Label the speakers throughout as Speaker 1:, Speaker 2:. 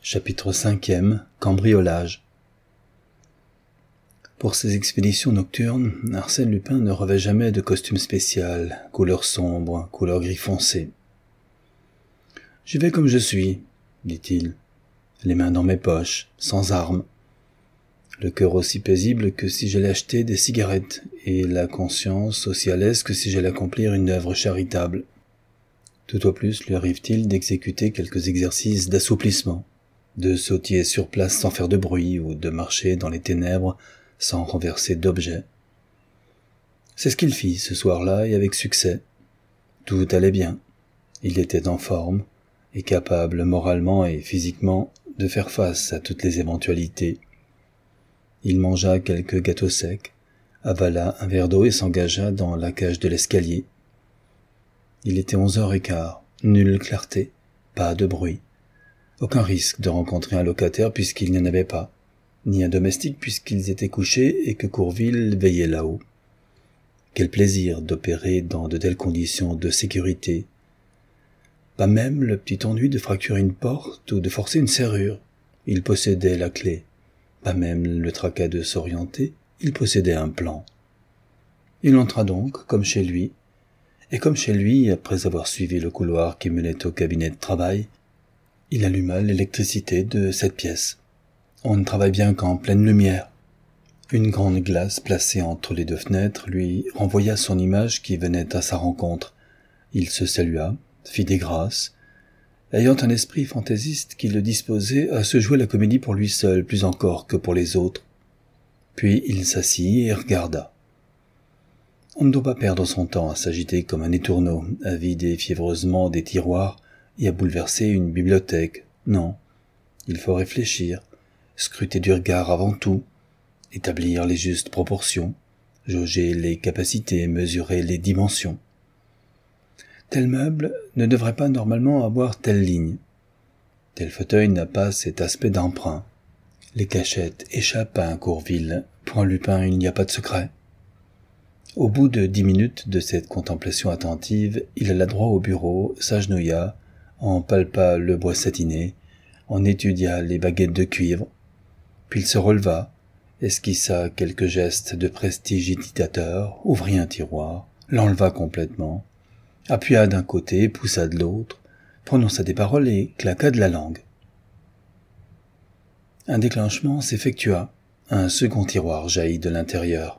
Speaker 1: Chapitre 5e. Cambriolage. Pour ses expéditions nocturnes, Arsène Lupin ne revêt jamais de costume spécial, couleur sombre, couleur gris foncé. « J'y vais comme je suis, » dit-il, les mains dans mes poches, sans armes. Le cœur aussi paisible que si j'allais acheter des cigarettes, et la conscience aussi à l'aise que si j'allais accomplir une œuvre charitable. Tout au plus lui arrive-t-il d'exécuter quelques exercices d'assouplissement, de sautiller sur place sans faire de bruit ou de marcher dans les ténèbres sans renverser d'objets. C'est ce qu'il fit ce soir-là et avec succès. Tout allait bien. Il était en forme et capable moralement et physiquement de faire face à toutes les éventualités. Il mangea quelques gâteaux secs, avala un verre d'eau et s'engagea dans la cage de l'escalier. Il était 11h15, nulle clarté, pas de bruit. Aucun risque de rencontrer un locataire puisqu'il n'y en avait pas, ni un domestique puisqu'ils étaient couchés et que Courville veillait là-haut. Quel plaisir d'opérer dans de telles conditions de sécurité. Pas même le petit ennui de fracturer une porte ou de forcer une serrure. Il possédait la clé. Pas même le tracas de s'orienter, il possédait un plan. Il entra donc, comme chez lui, et comme chez lui, après avoir suivi le couloir qui menait au cabinet de travail, il alluma l'électricité de cette pièce. On ne travaille bien qu'en pleine lumière. Une grande glace placée entre les deux fenêtres lui renvoya son image qui venait à sa rencontre. Il se salua, fit des grâces, ayant un esprit fantaisiste qui le disposait à se jouer la comédie pour lui seul plus encore que pour les autres. Puis il s'assit et regarda. On ne doit pas perdre son temps à s'agiter comme un étourneau, à vider fiévreusement des tiroirs et à bouleverser une bibliothèque. Non, il faut réfléchir, scruter du regard avant tout, établir les justes proportions, jauger les capacités, mesurer les dimensions. Tel meuble ne devrait pas normalement avoir telle ligne. Tel fauteuil n'a pas cet aspect d'emprunt. Les cachettes échappent à un Courville. Pour un Lupin, il n'y a pas de secret. Au bout de 10 minutes de cette contemplation attentive, il alla droit au bureau, s'agenouilla, en palpa le bois satiné, en étudia les baguettes de cuivre, puis il se releva, esquissa quelques gestes de prestidigitateur, ouvrit un tiroir, l'enleva complètement, appuya d'un côté, poussa de l'autre, prononça des paroles et claqua de la langue. Un déclenchement s'effectua, un second tiroir jaillit de l'intérieur.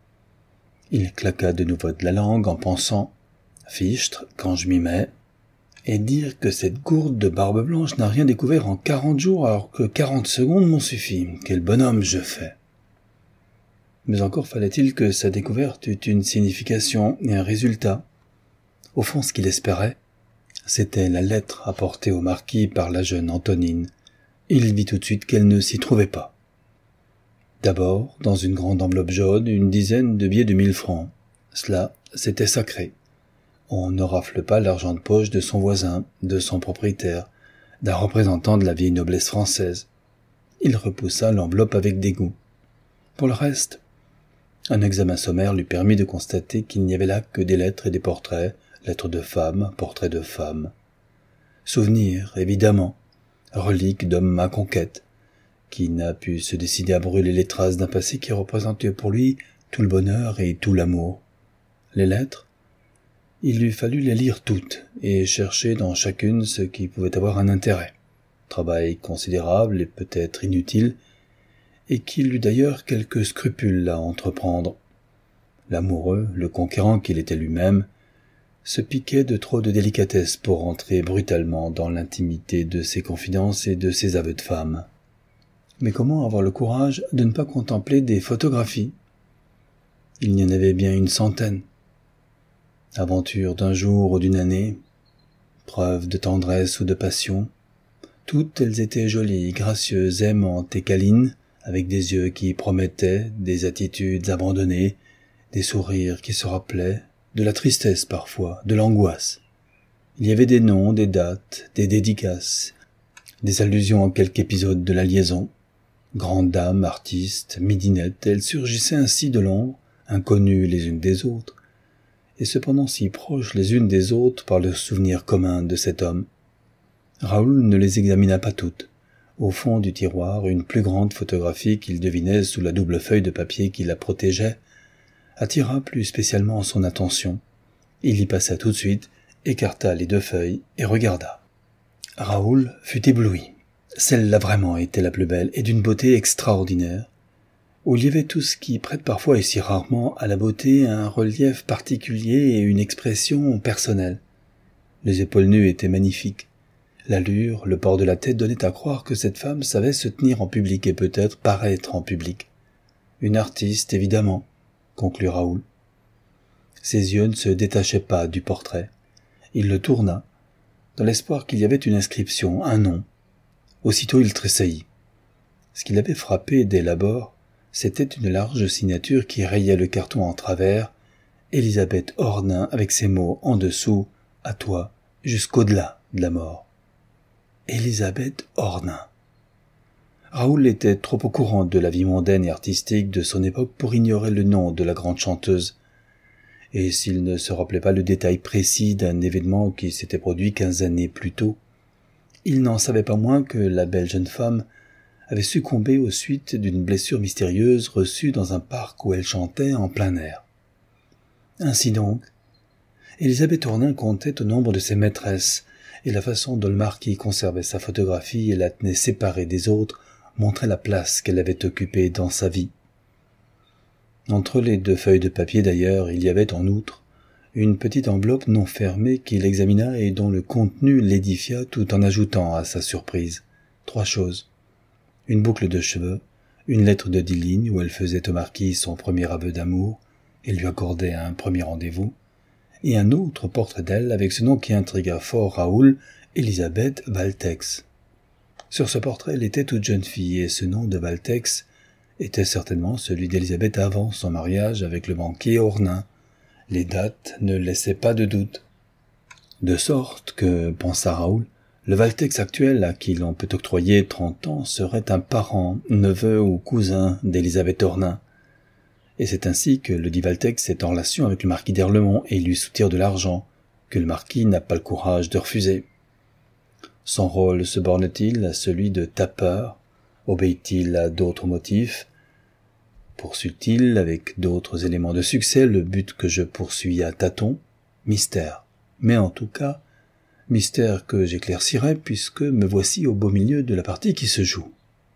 Speaker 1: Il claqua de nouveau de la langue en pensant « Fichtre, quand je m'y mets !» et dire que cette gourde de barbe blanche n'a rien découvert en 40 jours alors que 40 secondes m'ont suffi. Quel bonhomme je fais! Mais encore fallait-il que sa découverte eût une signification et un résultat. Au fond, ce qu'il espérait, c'était la lettre apportée au marquis par la jeune Antonine. Il vit tout de suite qu'elle ne s'y trouvait pas. D'abord, dans une grande enveloppe jaune, une dizaine de billets de 1000 francs. Cela, c'était sacré. On ne rafle pas l'argent de poche de son voisin, de son propriétaire, d'un représentant de la vieille noblesse française. Il repoussa l'enveloppe avec dégoût. Pour le reste, un examen sommaire lui permit de constater qu'il n'y avait là que des lettres et des portraits, lettres de femmes, portraits de femmes. Souvenirs, évidemment, reliques d'hommes à conquête, qui n'a pu se décider à brûler les traces d'un passé qui représentait pour lui tout le bonheur et tout l'amour. Les lettres, il lui fallut les lire toutes et chercher dans chacune ce qui pouvait avoir un intérêt. Travail considérable et peut-être inutile, et qu'il eut d'ailleurs quelques scrupules à entreprendre. L'amoureux, le conquérant qu'il était lui-même, se piquait de trop de délicatesse pour entrer brutalement dans l'intimité de ses confidences et de ses aveux de femme. Mais comment avoir le courage de ne pas contempler des photographies? Il y en avait bien une centaine. Aventure d'un jour ou d'une année, preuve de tendresse ou de passion, toutes elles étaient jolies, gracieuses, aimantes et câlines, avec des yeux qui promettaient, des attitudes abandonnées, des sourires qui se rappelaient, de la tristesse parfois, de l'angoisse. Il y avait des noms, des dates, des dédicaces, des allusions à quelque épisode de la liaison. Grandes dames, artistes, midinettes, elles surgissaient ainsi de l'ombre, inconnues les unes des autres, et cependant si proches les unes des autres par le souvenir commun de cet homme. Raoul ne les examina pas toutes, au fond du tiroir, une plus grande photographie qu'il devinait sous la double feuille de papier qui la protégeait, attira plus spécialement son attention. Il y passa tout de suite, écarta les 2 feuilles et regarda. Raoul fut ébloui. Celle-là vraiment était la plus belle et d'une beauté extraordinaire, où il y avait tout ce qui prête parfois et si rarement à la beauté un relief particulier et une expression personnelle. Les épaules nues étaient magnifiques. L'allure, le port de la tête donnaient à croire que cette femme savait se tenir en public et peut-être paraître en public. Une artiste, évidemment, conclut Raoul. Ses yeux ne se détachaient pas du portrait. Il le tourna, dans l'espoir qu'il y avait une inscription, un nom. Aussitôt il tressaillit. Ce qui l'avait frappé dès l'abord, c'était une large signature qui rayait le carton en travers, Élisabeth Ornain avec ces mots en dessous, à toi, jusqu'au-delà de la mort. Élisabeth Ornain. Raoul était trop au courant de la vie mondaine et artistique de son époque pour ignorer le nom de la grande chanteuse. Et s'il ne se rappelait pas le détail précis d'un événement qui s'était produit 15 années plus tôt, il n'en savait pas moins que la belle jeune femme avait succombé aux suites d'une blessure mystérieuse reçue dans un parc où elle chantait en plein air. Ainsi donc, Élisabeth Ornain comptait au nombre de ses maîtresses, et la façon dont le marquis conservait sa photographie et la tenait séparée des autres montrait la place qu'elle avait occupée dans sa vie. Entre les 2 feuilles de papier d'ailleurs, il y avait en outre une petite enveloppe non fermée qu'il examina et dont le contenu l'édifia tout en ajoutant à sa surprise 3 choses. Une boucle de cheveux, une lettre de 10 lignes où elle faisait au marquis son premier aveu d'amour et lui accordait un premier rendez-vous, et un autre portrait d'elle avec ce nom qui intrigua fort Raoul, Élisabeth Valtex. Sur ce portrait, elle était toute jeune fille, et ce nom de Valtex était certainement celui d'Élisabeth avant son mariage avec le banquier Ornain. Les dates ne laissaient pas de doute. De sorte que, pensa Raoul, le Valtex actuel à qui l'on peut octroyer 30 ans serait un parent, neveu ou cousin d'Élisabeth Ornain. Et c'est ainsi que le dit Valtex est en relation avec le marquis d'Erlemont et lui soutire de l'argent, que le marquis n'a pas le courage de refuser. Son rôle se borne-t-il à celui de tapeur? Obéit-il à d'autres motifs? Poursuit-il avec d'autres éléments de succès le but que je poursuis à tâtons? Mystère. Mais en tout cas, mystère que j'éclaircirai puisque me voici au beau milieu de la partie qui se joue.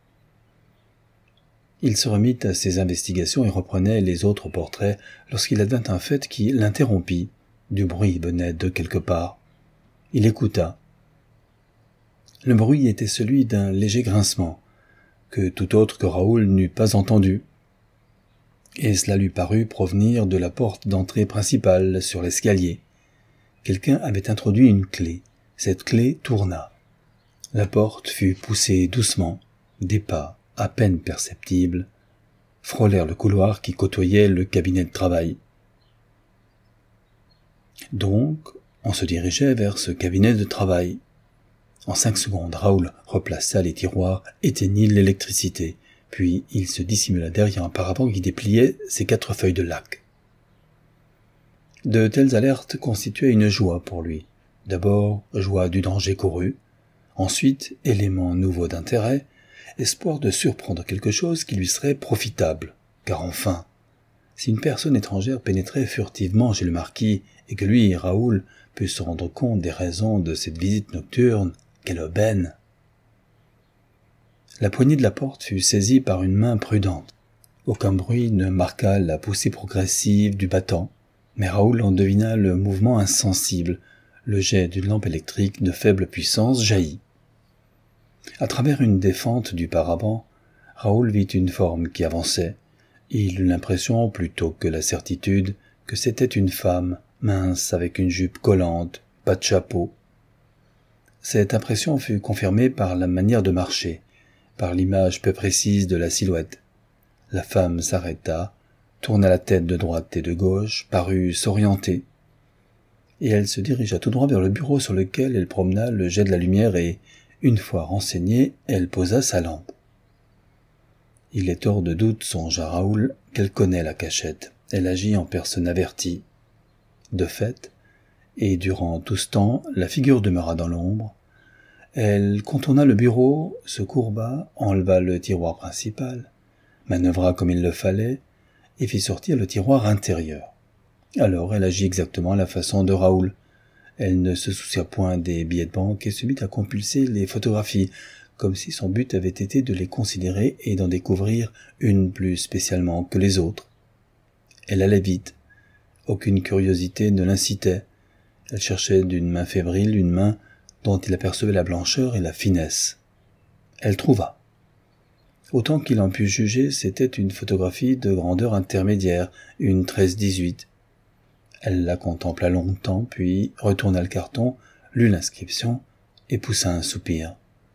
Speaker 1: Il se remit à ses investigations et reprenait les autres portraits lorsqu'il advint un fait qui l'interrompit. Du bruit venait de quelque part. Il écouta. Le bruit était celui d'un léger grincement, que tout autre que Raoul n'eût pas entendu. Et cela lui parut provenir de la porte d'entrée principale sur l'escalier. Quelqu'un avait introduit une clé. Cette clé tourna. La porte fut poussée doucement. Des pas, à peine perceptibles, frôlèrent le couloir qui côtoyait le cabinet de travail. Donc, on se dirigeait vers ce cabinet de travail. En 5 secondes, Raoul replaça les tiroirs, éteignit l'électricité, puis il se dissimula derrière un paravent qui dépliait ses 4 feuilles de laque. De telles alertes constituaient une joie pour lui. D'abord, joie du danger couru, ensuite, élément nouveau d'intérêt, espoir de surprendre quelque chose qui lui serait profitable, car enfin, si une personne étrangère pénétrait furtivement chez le marquis et que lui, Raoul, put se rendre compte des raisons de cette visite nocturne, quelle aubaine! La poignée de la porte fut saisie par une main prudente. Aucun bruit ne marqua la poussée progressive du battant, mais Raoul en devina le mouvement insensible, le jet d'une lampe électrique de faible puissance jaillit. À travers une des fentes du paravent, Raoul vit une forme qui avançait. Il eut l'impression, plutôt que la certitude, que c'était une femme, mince, avec une jupe collante, pas de chapeau. Cette impression fut confirmée par la manière de marcher, par l'image peu précise de la silhouette. La femme s'arrêta, tourna la tête de droite et de gauche, parut s'orienter, et elle se dirigea tout droit vers le bureau sur lequel elle promena le jet de la lumière et, une fois renseignée, elle posa sa lampe. Il est hors de doute, songea Raoul, qu'elle connaît la cachette. Elle agit en personne avertie. De fait, et durant tout ce temps, la figure demeura dans l'ombre, Elle contourna le bureau, se courba, enleva le tiroir principal, manœuvra comme il le fallait, et fit sortir le tiroir intérieur. Alors elle agit exactement à la façon de Raoul. Elle ne se soucia point des billets de banque et se mit à compulser les photographies, comme si son but avait été de les considérer et d'en découvrir une plus spécialement que les autres. Elle allait vite. Aucune curiosité ne l'incitait. Elle cherchait d'une main fébrile une main dont il apercevait la blancheur et la finesse. Elle trouva. Autant qu'il en put juger, c'était une photographie de grandeur intermédiaire, une 13-18. Elle la contempla longtemps, puis retourna le carton, lut l'inscription et poussa un soupir.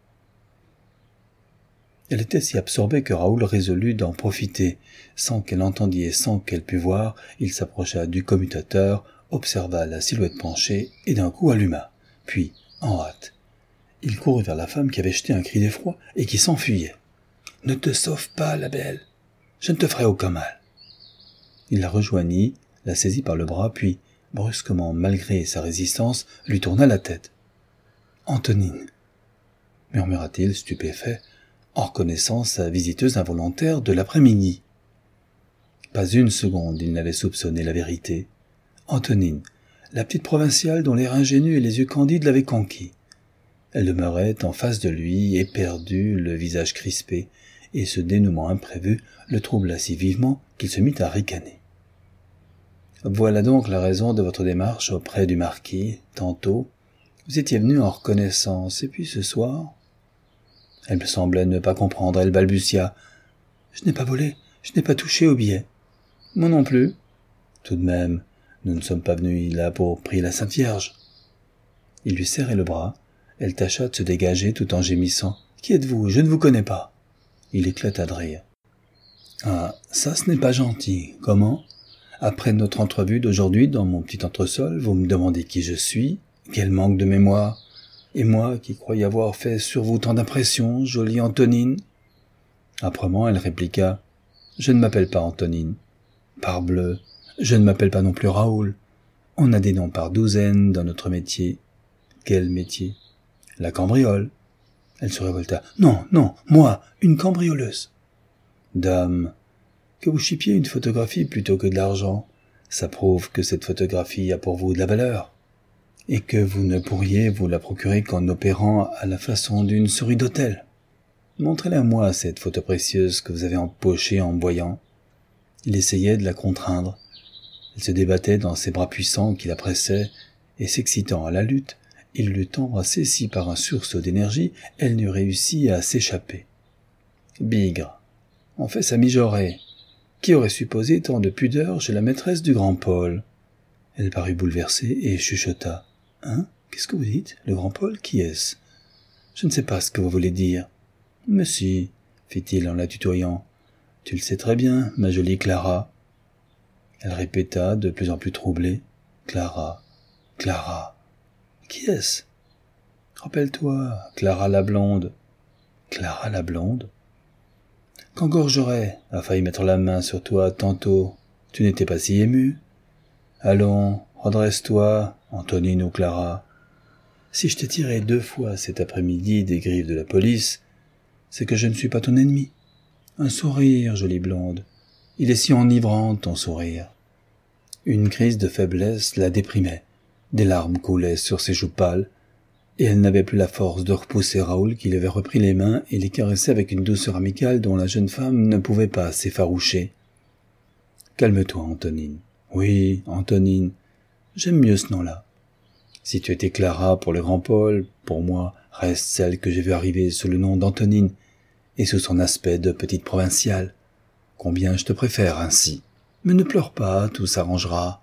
Speaker 1: Elle était si absorbée que Raoul résolut d'en profiter. Sans qu'elle entendît et sans qu'elle pût voir, il s'approcha du commutateur, observa la silhouette penchée et d'un coup alluma. Puis, en hâte, il courut vers la femme qui avait jeté un cri d'effroi et qui s'enfuyait. « Ne te sauve pas, la belle, je ne te ferai aucun mal. » Il la rejoignit, la saisit par le bras, puis, brusquement, malgré sa résistance, lui tourna la tête. « Antonine !» murmura-t-il, stupéfait, en reconnaissant sa visiteuse involontaire de l'après-midi. Pas une seconde il n'avait soupçonné la vérité. Antonine, la petite provinciale dont l'air ingénu et les yeux candides l'avaient conquis. Elle demeurait en face de lui, éperdue, le visage crispé, et ce dénouement imprévu le troubla si vivement qu'il se mit à ricaner. « Voilà donc la raison de votre démarche auprès du marquis. Tantôt, vous étiez venu en reconnaissance, et puis ce soir... » Elle me semblait ne pas comprendre, elle balbutia. « Je n'ai pas volé, je n'ai pas touché au billet. »« Moi non plus. »« Tout de même, nous ne sommes pas venus là pour prier la Sainte Vierge. » Il lui serrait le bras. Elle tâcha de se dégager tout en gémissant. « Qui êtes-vous? Je ne vous connais pas. » Il éclata de rire. « Ah, ça ce n'est pas gentil. Comment? Après notre entrevue d'aujourd'hui dans mon petit entresol, vous me demandez qui je suis? Quel manque de mémoire! Et moi, qui croyais avoir fait sur vous tant d'impressions, jolie Antonine ?» Âprement, elle répliqua. « Je ne m'appelle pas Antonine. Parbleu, je ne m'appelle pas non plus Raoul. On a des noms par douzaines dans notre métier. » « Quel métier? »« La cambriole. » Elle se révolta. « Non, non, moi, une cambrioleuse. »« Dame, que vous chipiez une photographie plutôt que de l'argent, ça prouve que cette photographie a pour vous de la valeur, et que vous ne pourriez vous la procurer qu'en opérant à la façon d'une souris d'hôtel. Montrez-la moi, cette photo précieuse que vous avez empochée en me voyant. » Il essayait de la contraindre. Elle se débattait dans ses bras puissants qui la pressaient, et s'excitant à la lutte, il l'eût embrassée si par un sursaut d'énergie, elle n'eût réussi à s'échapper. Bigre, on fait sa mijaurée. Qui aurait supposé tant de pudeur chez la maîtresse du grand Paul? Elle parut bouleversée et chuchota. « Hein? Qu'est-ce que vous dites? Le grand Paul? Qui est-ce? Je ne sais pas ce que vous voulez dire. »« Mais si, fit-il en la tutoyant. Tu le sais très bien, ma jolie Clara. » Elle répéta, de plus en plus troublée. « Clara, Clara. Qui est-ce? Rappelle-toi, Clara la blonde. »« Clara la blonde? » Quand Gorgeret a failli mettre la main sur toi tantôt, tu n'étais pas si ému. Allons, redresse-toi, Antonine ou Clara. Si je t'ai tiré 2 fois cet après-midi des griffes de la police, c'est que je ne suis pas ton ennemi. Un sourire, jolie blonde. Il est si enivrant, ton sourire. Une crise de faiblesse la déprimait. Des larmes coulaient sur ses joues pâles, et elle n'avait plus la force de repousser Raoul qui lui avait repris les mains et les caressait avec une douceur amicale dont la jeune femme ne pouvait pas s'effaroucher. « Calme-toi, Antonine. »« Oui, Antonine. J'aime mieux ce nom-là. Si tu étais Clara pour le grand Paul, pour moi reste celle que j'ai vue arriver sous le nom d'Antonine et sous son aspect de petite provinciale. Combien je te préfère ainsi. Mais ne pleure pas, tout s'arrangera.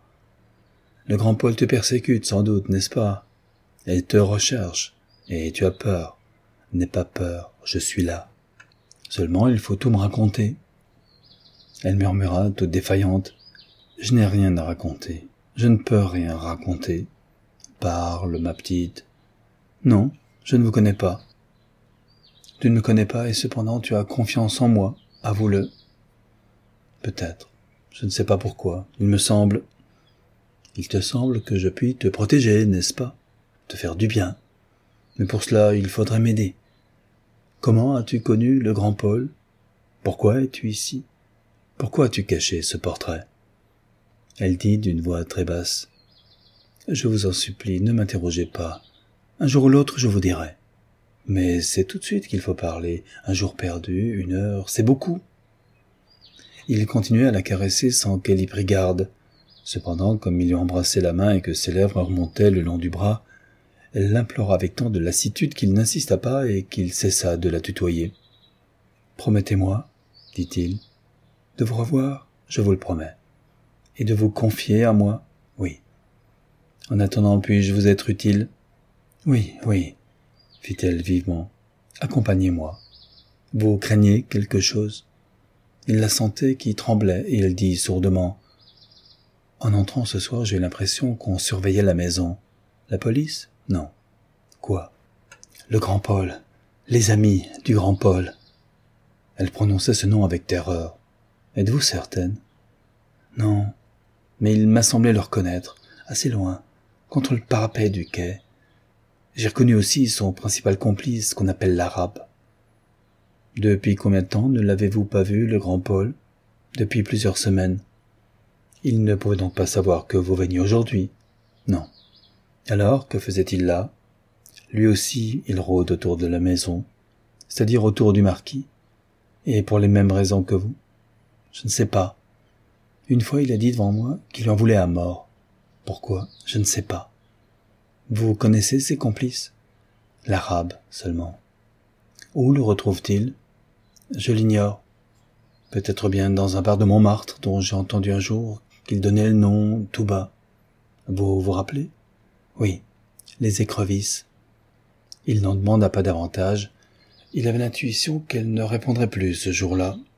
Speaker 1: Le grand Paul te persécute sans doute, n'est-ce pas? Elle te recherche, et tu as peur. N'aie pas peur, je suis là. Seulement il faut tout me raconter. » Elle murmura, toute défaillante. « Je n'ai rien à raconter. Je ne peux rien raconter. Parle, ma petite. »« Non, je ne vous connais pas. »« Tu ne me connais pas et cependant tu as confiance en moi, avoue-le. »« Peut-être. Je ne sais pas pourquoi. Il te semble que je puis te protéger, n'est-ce pas? Te faire du bien. » Mais pour cela, il faudrait m'aider. Comment as-tu connu le grand Paul? Pourquoi es-tu ici? Pourquoi as-tu caché ce portrait? Elle dit d'une voix très basse. Je vous en supplie, ne m'interrogez pas. Un jour ou l'autre, je vous dirai. Mais c'est tout de suite qu'il faut parler. Un jour perdu, 1 heure, c'est beaucoup. Il continuait à la caresser sans qu'elle y prit garde. Cependant, comme il lui embrassait la main et que ses lèvres remontaient le long du bras, elle l'implora avec tant de lassitude qu'il n'insista pas et qu'il cessa de la tutoyer. « Promettez-moi, dit-il, de vous revoir, je vous le promets. Et de vous confier à moi, oui. En attendant, puis-je vous être utile? Oui, oui, fit-elle vivement. Accompagnez-moi. Vous craignez quelque chose? Il la sentait qui tremblait et elle dit sourdement. En entrant ce soir, j'ai eu l'impression qu'on surveillait la maison. La police? Non. Quoi? Le grand Paul. Les amis du grand Paul. Elle prononçait ce nom avec terreur. Êtes-vous certaine? Non. Mais il m'a semblé le reconnaître, assez loin, contre le parapet du quai. J'ai reconnu aussi son principal complice, qu'on appelle l'Arabe. Depuis combien de temps ne l'avez-vous pas vu, le grand Paul? Depuis plusieurs semaines. Il ne pouvait donc pas savoir que vous veniez aujourd'hui? Non. Alors, que faisait-il là? Lui aussi, il rôde autour de la maison, c'est-à-dire autour du marquis, et pour les mêmes raisons que vous? Je ne sais pas. Une fois, il a dit devant moi qu'il en voulait à mort. Pourquoi? Je ne sais pas. Vous connaissez ses complices? L'Arabe, seulement. Où le retrouve-t-il? Je l'ignore. Peut-être bien dans un bar de Montmartre, dont j'ai entendu un jour qu'il donnait le nom tout bas. Vous vous rappelez? Oui, les écrevisses. Il n'en demanda pas davantage. Il avait l'intuition qu'elle ne répondrait plus ce jour-là,